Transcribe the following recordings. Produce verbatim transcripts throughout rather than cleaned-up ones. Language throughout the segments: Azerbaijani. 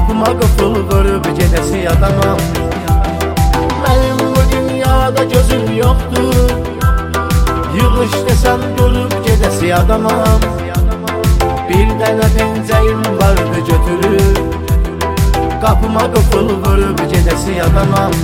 Qapıma qıfıl vurub gedəsi adamam. Mənim bu dünyada gözüm yoxdur, yığış desən durub gedəsi adamam. Bir dənə pencəyim vardı götürüb, qapıma qıfıl vurub gedəsi adamam.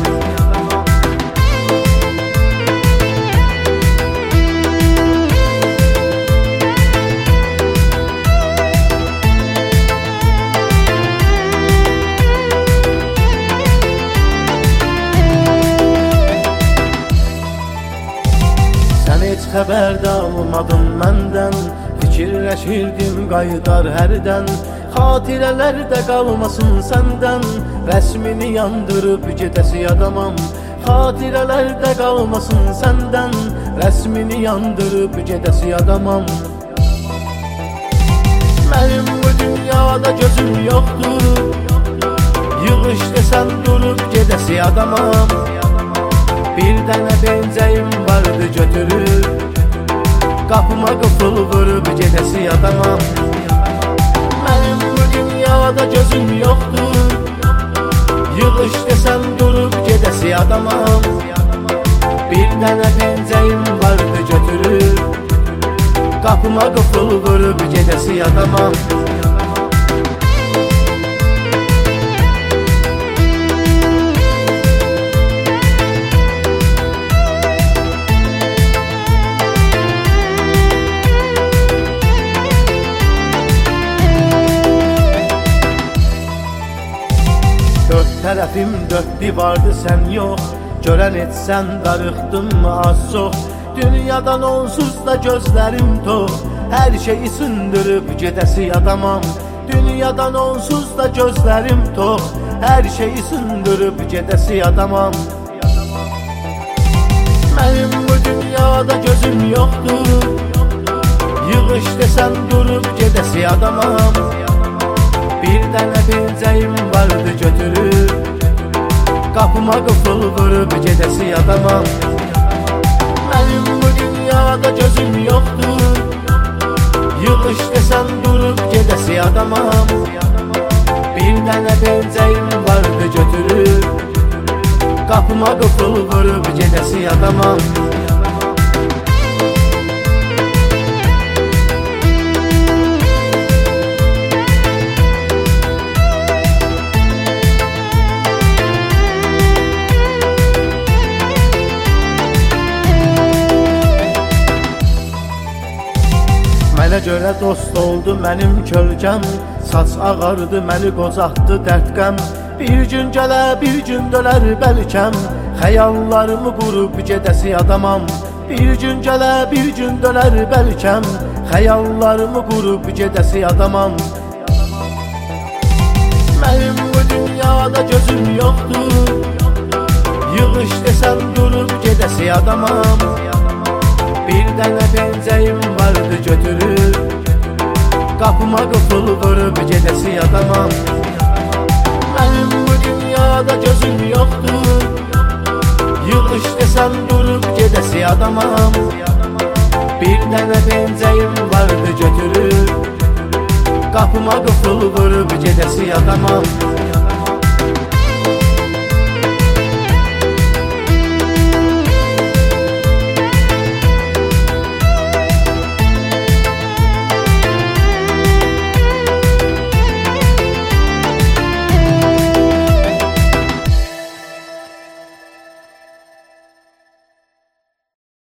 Sən heç xəbər də almadın məndən, fikirləşirdim qayıdar hərdən. Xatirələrdə qalmasın səndən, rəsmini yandırıb gedəsi adamam. Xatirələrdə qalmasın səndən, rəsmini yandırıb gedəsi adamam. Mənim bu dünyada gözüm yoxdur, yığış desən durub gedəsi adamam. Bir dənə pencəyim vardı götürüb, qapıma qıfıl vurub gedəsi adamam. Mənim bu dünyada gözüm yoxdur, yığış desən durub gedəsi adamam. Bir dənə pencəyim vardı götürüb, qapıma qıfıl vurub gedəsi adamam. Dörd tərəfim dörd divardı, sən yox. Görən etsən darıxdım mı az çox. Dünyadan onsuz da gözlərim tox, hər şeyi sındırıb gedəsi adamam. Dünyadan onsuz da gözlərim tox, hər şeyi sındırıb gedəsi adamam. Mənim bu dünyada gözüm yoxdur, yığış desən durub gedəsi adamam. Bir dənə pencəyim vardı götürüb, qapıma qıfıl vurub gedəsi adamam. Mənim bu dünyada gözüm yoxdur, yığış desən durub gedəsi adamam. Bir dənə pencəyim vardı götürüb, qapıma qıfıl vurub gedəsi adamam. Mənə görə dost oldu mənim kölgəm, saç ağardı məni qocatdı dərdqəm. Bir gün gələ bir gün dölər bəlkəm, xəyallarımı qurub gedəsi adamam. Bir gün gələ bir gün dölər bəlkəm, xəyallarımı qurub gedəsi adamam. Mənim bu dünyada gözüm yoxdur, yığış desən durub gedəsi adamam. Bir dənə pencəyim vardı götürüb, qapıma qıfıl vurub gedəsi adamam. Mənim bu dünyada gözüm yoxdur, yığış desən durub gedəsi adamam. Bir dənə pencəyim vardı götürüb, qapıma qıfıl vurub gedəsi adamam.